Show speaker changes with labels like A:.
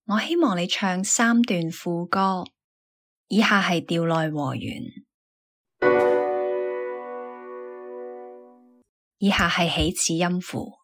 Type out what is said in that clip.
A: 我希望你唱3段副歌，以下係調內和弦，以下係起始音符。